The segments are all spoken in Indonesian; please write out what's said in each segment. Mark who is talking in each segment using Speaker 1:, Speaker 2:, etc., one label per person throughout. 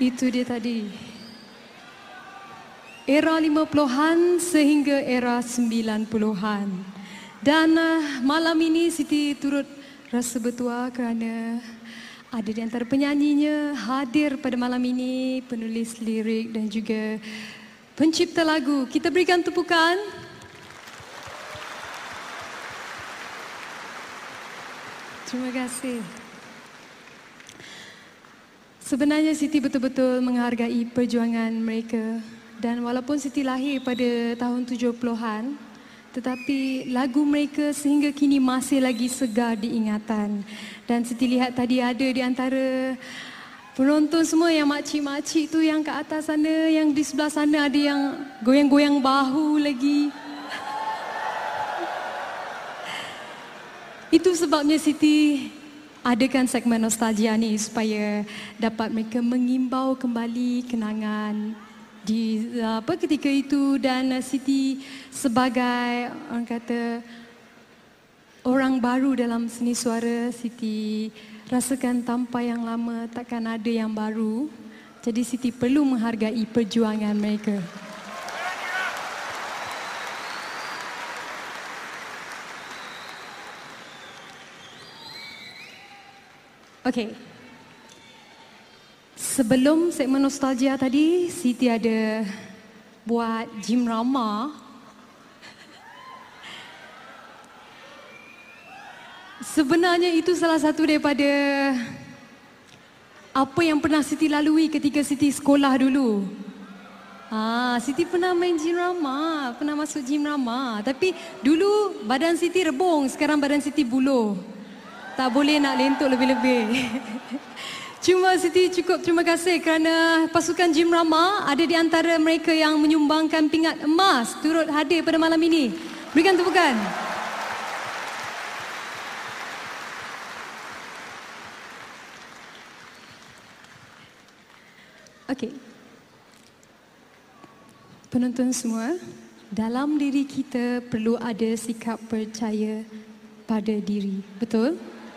Speaker 1: Itu dia tadi. Era 50-an sehingga era 90-an. Dan malam ini Siti turut rasa bertuah kerana ada di antara penyanyinya hadir pada malam ini, penulis lirik dan juga pencipta lagu. Kita berikan tepukan. Terima kasih. Sebenarnya Siti betul-betul menghargai perjuangan mereka. Dan walaupun Siti lahir pada tahun 70-an, tetapi lagu mereka sehingga kini masih lagi segar diingatan. Dan Siti lihat tadi ada di antara penonton semua yang makcik-makcik tu yang kat atas sana, yang di sebelah sana ada yang goyang-goyang bahu lagi. Itu sebabnya Siti adakan segmen nostalgia ni supaya dapat mereka mengimbau kembali kenangan di ketika itu. Dan Siti sebagai orang kata orang baru dalam seni suara, Siti rasakan tanpa yang lama takkan ada yang baru. Jadi Siti perlu menghargai perjuangan mereka. Okey. Sebelum segmen nostalgia tadi, Siti ada buat Jim Rama. Sebenarnya itu salah satu daripada apa yang pernah Siti lalui ketika Siti sekolah dulu. Siti pernah main Jim Rama, pernah masuk Jim Rama. Tapi dulu badan Siti rebung, sekarang badan Siti buluh. Tak boleh nak lentuk lebih-lebih. Cuma Siti cukup terima kasih kerana pasukan Jim Rama ada di antara mereka yang menyumbangkan pingat emas turut hadir pada malam ini. Berikan tepukan. Okey. Penonton semua, dalam diri kita perlu ada sikap percaya pada diri. Betul?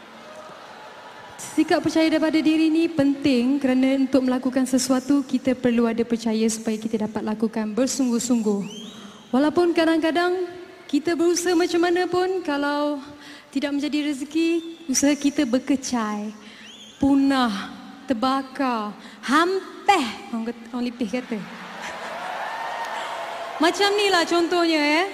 Speaker 1: Sikap percaya daripada diri ni penting kerana untuk melakukan sesuatu kita perlu ada percaya supaya kita dapat lakukan bersungguh-sungguh. Walaupun kadang-kadang kita berusaha macam mana pun, kalau tidak menjadi rezeki, usaha kita berkecai, punah, terbakar, hampeh, orang Lipih kata. Macam ni lah contohnya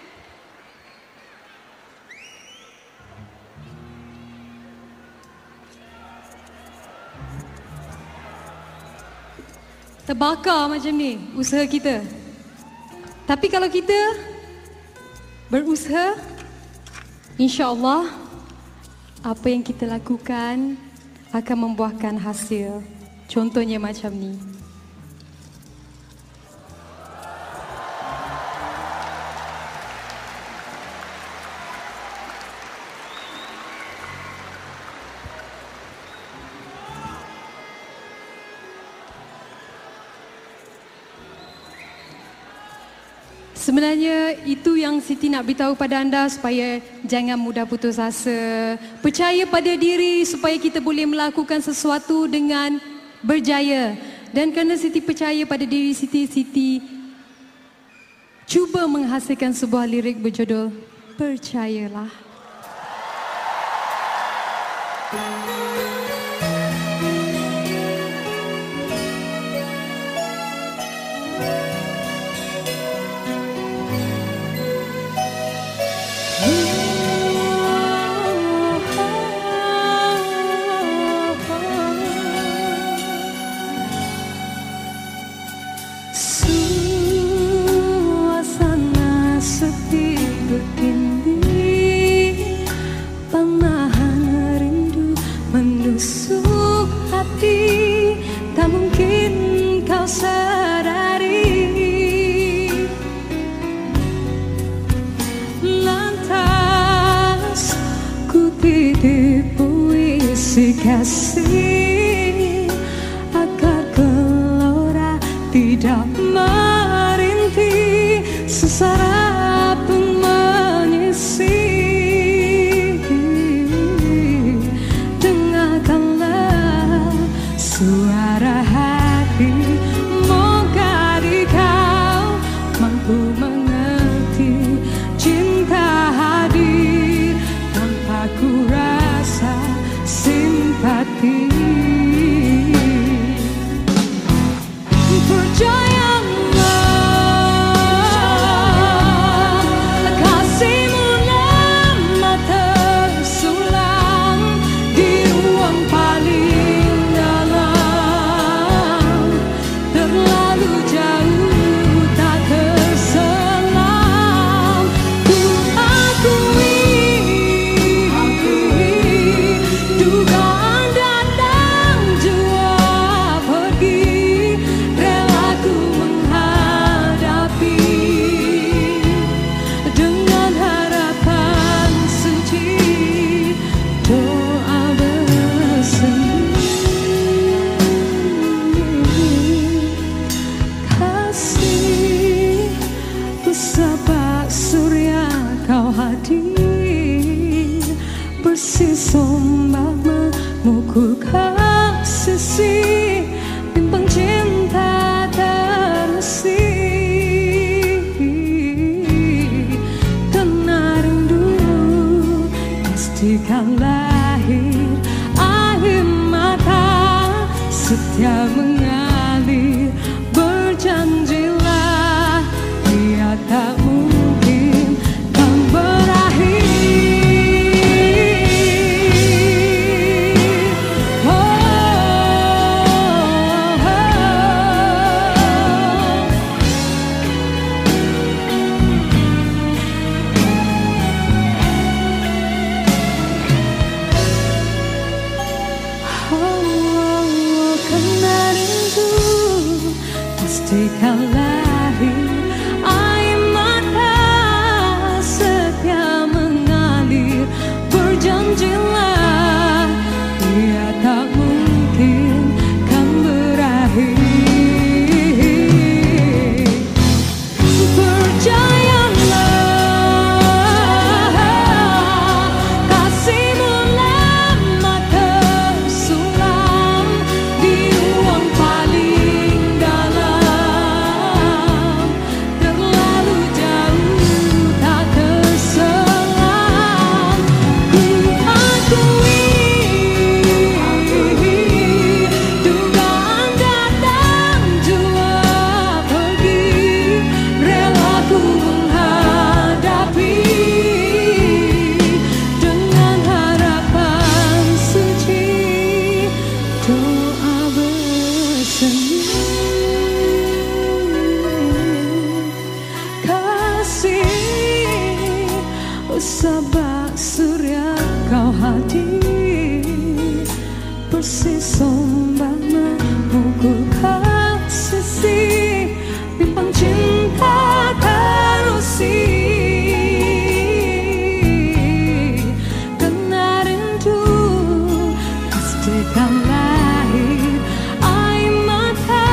Speaker 1: terbakar macam ni usaha kita. Tapi kalau kita berusaha, insya-Allah apa yang kita lakukan akan membuahkan hasil. Contohnya macam ni. Sebenarnya itu yang Siti nak beritahu pada anda supaya jangan mudah putus asa. Percaya pada diri supaya kita boleh melakukan sesuatu dengan berjaya. Dan kerana Siti percaya pada diri Siti, Siti cuba menghasilkan sebuah lirik berjudul Percayalah.
Speaker 2: Suasana sepi begini, panahan rindu menusuk hati, tak mungkin kau sadari. Lantas ku titip puisi kasih agar gelora tidak merintih, sesara pun mengisi. Dengarkanlah suara hati sombak memukul kasih, bimbang cinta tersi. Karena rindu pastikan lahir air mata, setia mengalir. Berjanjilah dia tak mungkin kan berakhir. Pastikan lahir air mata, setia mengalir. Berjanjilah dia tak mungkin kan berakhir. Percayalah kasihmu lama tersulam di ruang paling dalam, terlalu jauh tak terselam. Ku akui dugaan datang jua pergi, rela ku menghadapi dengan harapan suci, doa bersemi. Kasih sabak surya kau hadir, persis sombak memukul kasih, bimbang cinta terusi. Karena rindu pastikan lahir air mata,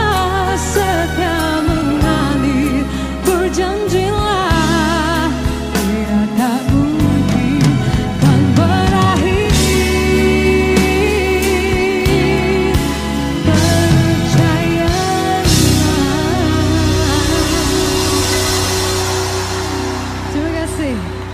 Speaker 2: setia mengalir. Berjanjilah dia tak mungkin kan berakhir. Percayalah. Terima kasih.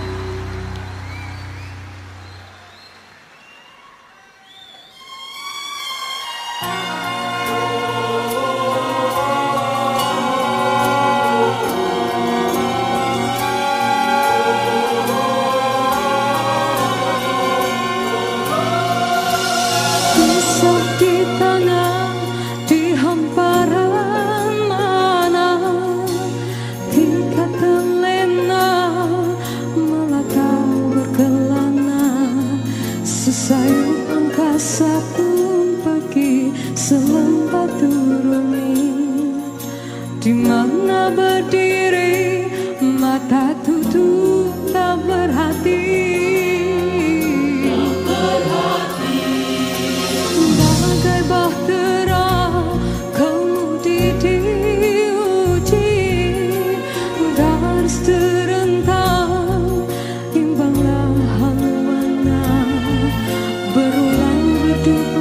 Speaker 2: Pisah di tanah, di hamparan mana, tingkat terlena, melata berkelana. Sesayung angkasa pun pergi, selempat turuni. Di mana berdiri, mata tutup tak berhati. Bagai bahtera kemudian diuji, garis terentang imbanglah haluana, berulang redup